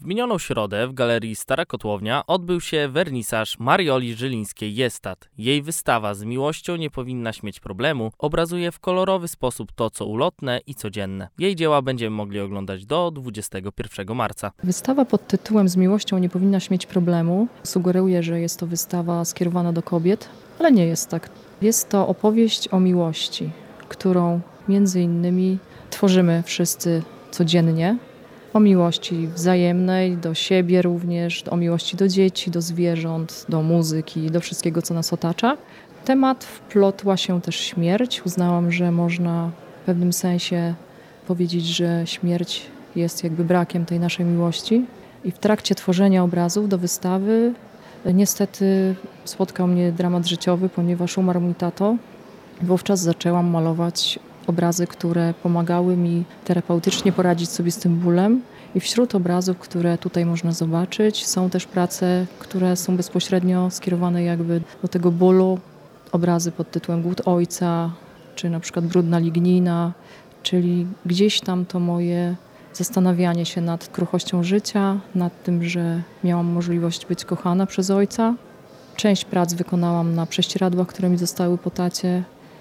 minioną środę w Galerii Stara Kotłownia odbył się wernisaż Marioli Żylińskiej Jestat. Jej wystawa Z miłością nie powinnaś mieć problemu obrazuje w kolorowy sposób to, co ulotne i codzienne. Jej dzieła będziemy mogli oglądać do 21 marca. Wystawa pod tytułem Z miłością nie powinnaś mieć problemu sugeruje, że jest to wystawa skierowana do kobiet, ale nie jest tak. Jest to opowieść o miłości, którą między innymi tworzymy wszyscy codziennie. O miłości wzajemnej, do siebie również, o miłości do dzieci, do zwierząt, do muzyki, do wszystkiego, co nas otacza. Temat wplotła się też śmierć. Uznałam, że można w pewnym sensie powiedzieć, że śmierć jest jakby brakiem tej naszej miłości. I w trakcie tworzenia obrazów do wystawy niestety spotkał mnie dramat życiowy, ponieważ umarł mój tato. Wówczas zaczęłam malować obrazy, które pomagały mi terapeutycznie poradzić sobie z tym bólem. I wśród obrazów, które tutaj można zobaczyć, są też prace, które są bezpośrednio skierowane jakby do tego bólu. Obrazy pod tytułem Głód Ojca, czy na przykład Brudna Lignina, czyli gdzieś tam to moje zastanawianie się nad kruchością życia, nad tym, że miałam możliwość być kochana przez ojca. Część prac wykonałam na prześcieradłach, które mi zostały po tacie.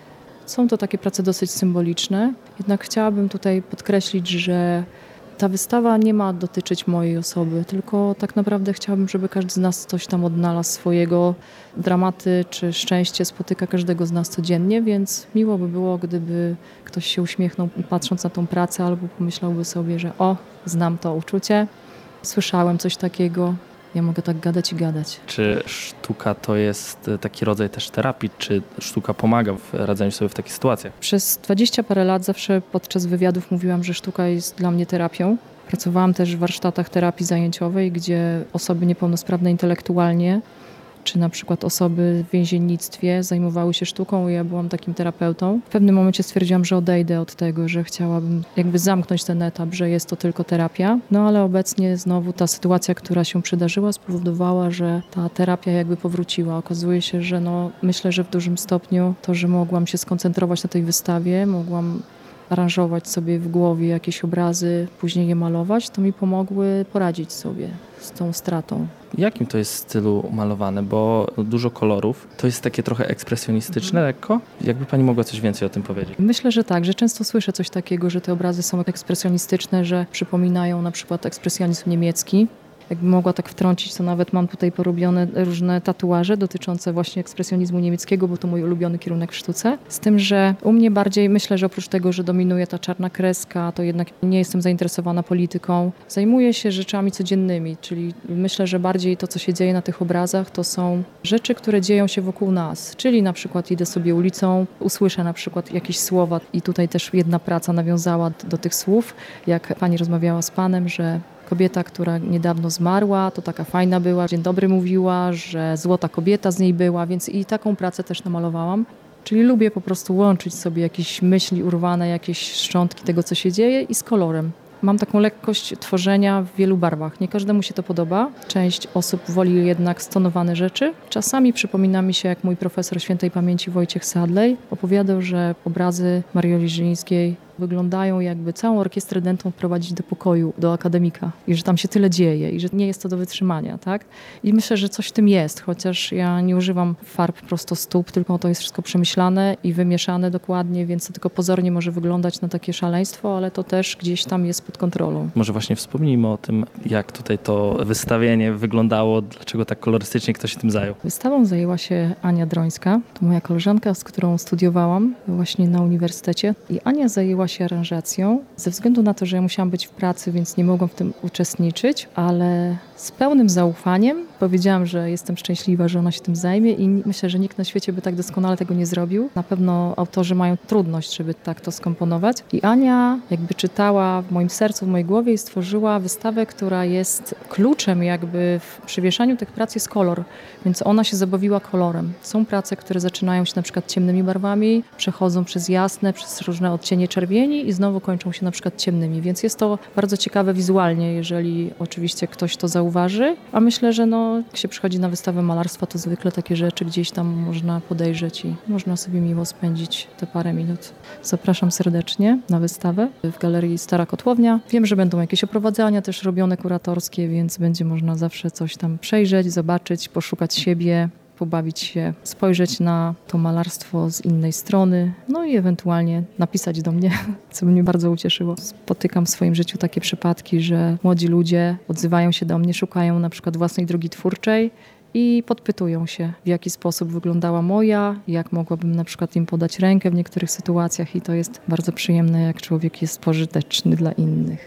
Są to takie prace dosyć symboliczne, jednak chciałabym tutaj podkreślić, że ta wystawa nie ma dotyczyć mojej osoby, tylko tak naprawdę chciałabym, żeby każdy z nas coś tam odnalazł swojego. Dramaty czy szczęście spotyka każdego z nas codziennie, więc miło by było, gdyby ktoś się uśmiechnął patrząc na tą pracę albo pomyślałby sobie, że znam to uczucie, słyszałem coś takiego. Ja mogę tak gadać i gadać. Czy sztuka to jest taki rodzaj też terapii? Czy sztuka pomaga w radzeniu sobie w takich sytuacjach? Przez 20 parę lat zawsze podczas wywiadów mówiłam, że sztuka jest dla mnie terapią. Pracowałam też w warsztatach terapii zajęciowej, gdzie osoby niepełnosprawne intelektualnie, czy na przykład osoby w więziennictwie zajmowały się sztuką i ja byłam takim terapeutą. W pewnym momencie stwierdziłam, że odejdę od tego, że chciałabym jakby zamknąć ten etap, że jest to tylko terapia. No ale obecnie znowu ta sytuacja, która się przydarzyła, spowodowała, że ta terapia jakby powróciła. Okazuje się, że myślę, że w dużym stopniu to, że mogłam się skoncentrować na tej wystawie, mogłam aranżować sobie w głowie jakieś obrazy, później je malować, to mi pomogły poradzić sobie z tą stratą. Jakim to jest stylu malowane? Bo dużo kolorów. To jest takie trochę ekspresjonistyczne lekko? Jakby pani mogła coś więcej o tym powiedzieć? Myślę, że tak, że często słyszę coś takiego, że te obrazy są ekspresjonistyczne, że przypominają na przykład ekspresjonizm niemiecki. Jakbym mogła tak wtrącić, to nawet mam tutaj porobione różne tatuaże dotyczące właśnie ekspresjonizmu niemieckiego, bo to mój ulubiony kierunek w sztuce. Z tym, że u mnie bardziej myślę, że oprócz tego, że dominuje ta czarna kreska, to jednak nie jestem zainteresowana polityką. Zajmuję się rzeczami codziennymi, czyli myślę, że bardziej to, co się dzieje na tych obrazach, to są rzeczy, które dzieją się wokół nas. Czyli na przykład idę sobie ulicą, usłyszę na przykład jakieś słowa i tutaj też jedna praca nawiązała do tych słów, jak pani rozmawiała z panem, że kobieta, która niedawno zmarła, to taka fajna była, dzień dobry mówiła, że złota kobieta z niej była, więc i taką pracę też namalowałam. Czyli lubię po prostu łączyć sobie jakieś myśli urwane, jakieś szczątki tego, co się dzieje i z kolorem. Mam taką lekkość tworzenia w wielu barwach. Nie każdemu się to podoba. Część osób woli jednak stonowane rzeczy. Czasami przypomina mi się, jak mój profesor świętej pamięci Wojciech Sadlej opowiadał, że obrazy Marioli Żylińskiej wyglądają, jakby całą orkiestrę dętą wprowadzić do pokoju, do akademika i że tam się tyle dzieje i że nie jest to do wytrzymania, tak? I myślę, że coś w tym jest, chociaż ja nie używam farb prostostóp, tylko to jest wszystko przemyślane i wymieszane dokładnie, więc to tylko pozornie może wyglądać na takie szaleństwo, ale to też gdzieś tam jest pod kontrolą. Może właśnie wspomnijmy o tym, jak tutaj to wystawienie wyglądało, dlaczego tak kolorystycznie ktoś się tym zajął. Wystawą zajęła się Ania Drońska, to moja koleżanka, z którą studiowałam właśnie na uniwersytecie i Ania zajęła się aranżacją. Ze względu na to, że ja musiałam być w pracy, więc nie mogłam w tym uczestniczyć, ale z pełnym zaufaniem powiedziałam, że jestem szczęśliwa, że ona się tym zajmie i myślę, że nikt na świecie by tak doskonale tego nie zrobił. Na pewno autorzy mają trudność, żeby tak to skomponować. I Ania jakby czytała w moim sercu, w mojej głowie i stworzyła wystawę, która jest kluczem jakby w przywieszaniu tych prac jest kolor, więc ona się zabawiła kolorem. Są prace, które zaczynają się na przykład ciemnymi barwami, przechodzą przez jasne, przez różne odcienie czerwieni i znowu kończą się na przykład ciemnymi, więc jest to bardzo ciekawe wizualnie, jeżeli oczywiście ktoś to zauważy zauważy, a myślę, że jak się przychodzi na wystawę malarstwa, to zwykle takie rzeczy gdzieś tam można podejrzeć i można sobie miło spędzić te parę minut. Zapraszam serdecznie na wystawę w Galerii Stara Kotłownia. Wiem, że będą jakieś oprowadzania też robione kuratorskie, więc będzie można zawsze coś tam przejrzeć, zobaczyć, poszukać siebie, pobawić się, spojrzeć na to malarstwo z innej strony, i ewentualnie napisać do mnie, co by mnie bardzo ucieszyło. Spotykam w swoim życiu takie przypadki, że młodzi ludzie odzywają się do mnie, szukają na przykład własnej drogi twórczej i podpytują się, w jaki sposób wyglądała moja, jak mogłabym na przykład im podać rękę w niektórych sytuacjach i to jest bardzo przyjemne, jak człowiek jest pożyteczny dla innych.